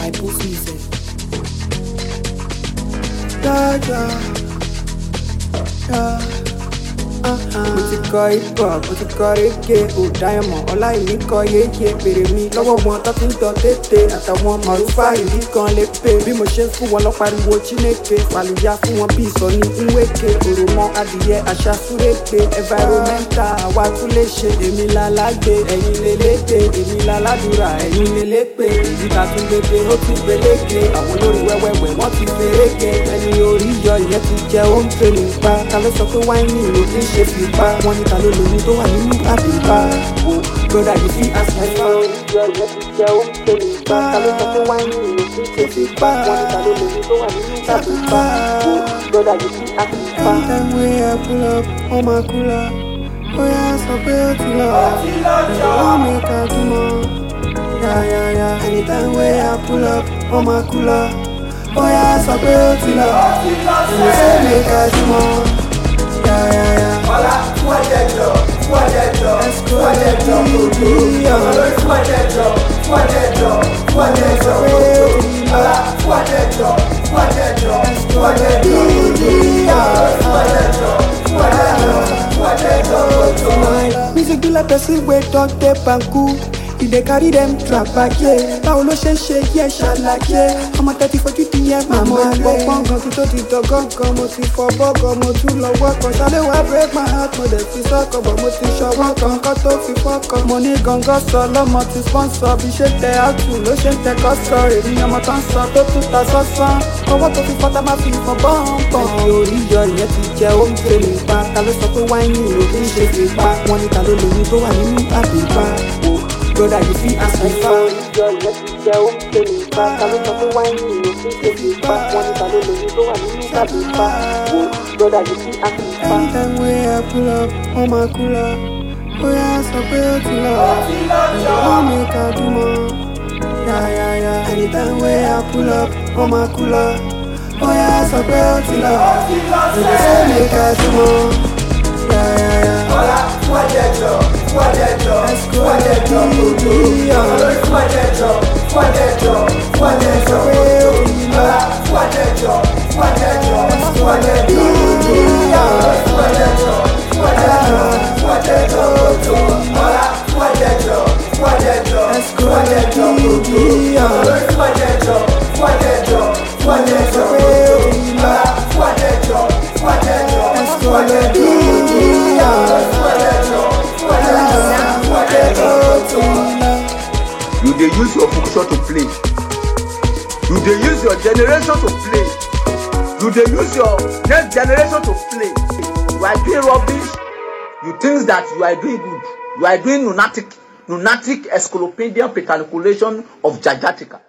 my pussy say. Yeah. Mo ti kọ hip hop, mo ti kọ reggae, ò diamond, ọlá ìní kọ yéye, bèrè mi lọ́wọ́ wọn tó ti ń tọ́ tètè, àtàwọn mọ̀rúfà ìdí kan lè pè. Bí mo ṣe ń fún wọn lọ́pariwo Chineke, fàlùyà fún wọn bí ìsọ̀ní Nweke, òròmọ adìyẹ àṣà súrègbè, environmental àwa tún lè ṣe. Èmi lálágbé, ẹ̀yin lélẹ́gbé, èmi láládùúrà, ẹ̀yin lélẹ́pè. Ìdíkà tún gbégbé, ó tún gbélégbé, àwọn olórí wẹ́wẹ́wẹ́ wọ́n ti fèrègé. Ẹni orí yọ ìyẹn ti jẹ ó ń pè nípa, ta ló sọ pé wáìnì ló fi ń ṣe fipá, wọ́n ní ta ló lóyún tó wà nínú àbíbá. Broda yìí fi àṣàyàn ìjọ ìyẹn ti jẹ́ ó ń pè nípa, ta ló sọ pé wáìnì ló fi ń ṣe fipá, wọ́n ní ta ló lóyún tó wà nínú àbíbá. Broda yìí fi àṣàyàn. Anytime wey I pull up, wọ́n máa kú lọ. Bóyá sọ pé ó ti lọ, wọ́n mi ká túmọ̀. Anytime wey I pull up, wọ́n máa kú lọ. Bóyá sọ pé ó ti lọ, wọ́n mi ká túmọ̀. Ọlá fún ẹ̀jẹ̀jọ̀, fún ẹ̀jẹ̀jọ̀, fún ẹ̀jẹ̀jọ̀ kòtò. Olórí fún ẹ̀jẹ̀jọ̀, fún ẹ̀jẹ̀jọ̀, fún ẹ̀jẹ̀jọ̀ kòtò. Ọlá fún ẹ̀jẹ̀jọ̀, fún ẹ̀jẹ̀jọ̀, fún ẹ̀jẹ̀jọ̀ kòtò. Olórí fún ẹ̀jẹ̀jọ̀, fún ẹ̀jẹ̀jọ̀, fún ẹ̀jẹ̀jọ̀ kòtò. Music be like person wey don tape and cool. You dey carry them trap back here. Báwo ló ṣe ń ṣe yẹ ṣàlàyé? Ọmọ tẹ́tí fojú ti yẹ màmá rẹ̀. Mo pọ́n gan kí tó ti tọ̀ gángan. Mo ti fọ bọ́gàn, mo tún lọ wọ́kàn. Ṣálẹ̀ wá break my heart, mo dẹ̀ fi sọ́kàn. Bọ̀ mo ti ṣọwọ́ kan kọ́ tó fi fọ́kàn. Mo ní gangan sọ lọ́mọ ti sponsor. Bí ṣe tẹ àtù ló ṣe ń tẹkọ́ sọ. Èmi ọmọ tó ń sọ tó tún ta sọ́sán. Ọwọ́ tó fi fọ́tá máa fi ìfọ̀n bọ́ǹbọ̀n. Ẹni orí yọ ìyẹn ti jẹ́ ó ń pè nípa. Ta ló sọ pé wáìnì ló fi ń ṣe fipá? Wọ́n ní ta ló lóyún tó wà nínú àbíbá. Broda yìí fi àṣàyàn ìjọ ìyẹn ti jẹ́ ó ń pè nípa, ta ló sọ pé wáìnì ló fi ń ṣe fipá, wọ́n ní ta ló lóyún tó wà nínú àbíbá. Broda yìí fi àṣàyàn. Anytime wey I pull up, wọ́n máa kú lọ. Bóyá sọ pé ó ti lọ, wọ́n mi ká túmọ̀. Anytime wey I pull up, wọ́n máa kú lọ. Bóyá sọ pé ó ti lọ, wọ́n mi ká túmọ̀. Ọlá fún ẹ̀jẹ̀jọ̀, fún ẹ̀jẹ̀jọ̀, fún ẹ̀jẹ̀jọ̀ kòtò. Olórí fún ẹ̀jẹ̀jọ̀, fún ẹ̀jẹ̀jọ̀, fún ẹ̀jẹ̀jọ̀ kòtò. Ọlá fún ẹ̀jẹ̀jọ̀, fún ẹ̀jẹ̀jọ̀, fún ẹ̀jẹ̀jọ̀ kòtò. Olórí fún ẹ̀jẹ̀jọ̀, fún ẹ̀jẹ̀jọ̀, fún ẹ̀jẹ̀jọ̀ kòtò. Ọlá fún ẹ̀jẹ̀jọ̀, fún ẹ̀jẹ̀jọ̀, fún ẹ̀jẹ̀jọ̀ kòtò. Olórí fún ẹ̀jẹ̀jọ̀, fún ẹ̀jẹ̀jọ̀, fún ẹ̀jẹ̀jọ̀ kòtò. Ọlá fún ẹ̀jẹ̀jọ̀, fún ẹ̀jẹ̀jọ̀, fún ẹ̀jẹ̀jọ̀ kòtò. You dey use your function to play. You dey use your generation to play. You dey use your next generation to play. You are doing rubbish. You think that you are doing good. You are doing lunatic, escolopendian petriculation of Jajatica.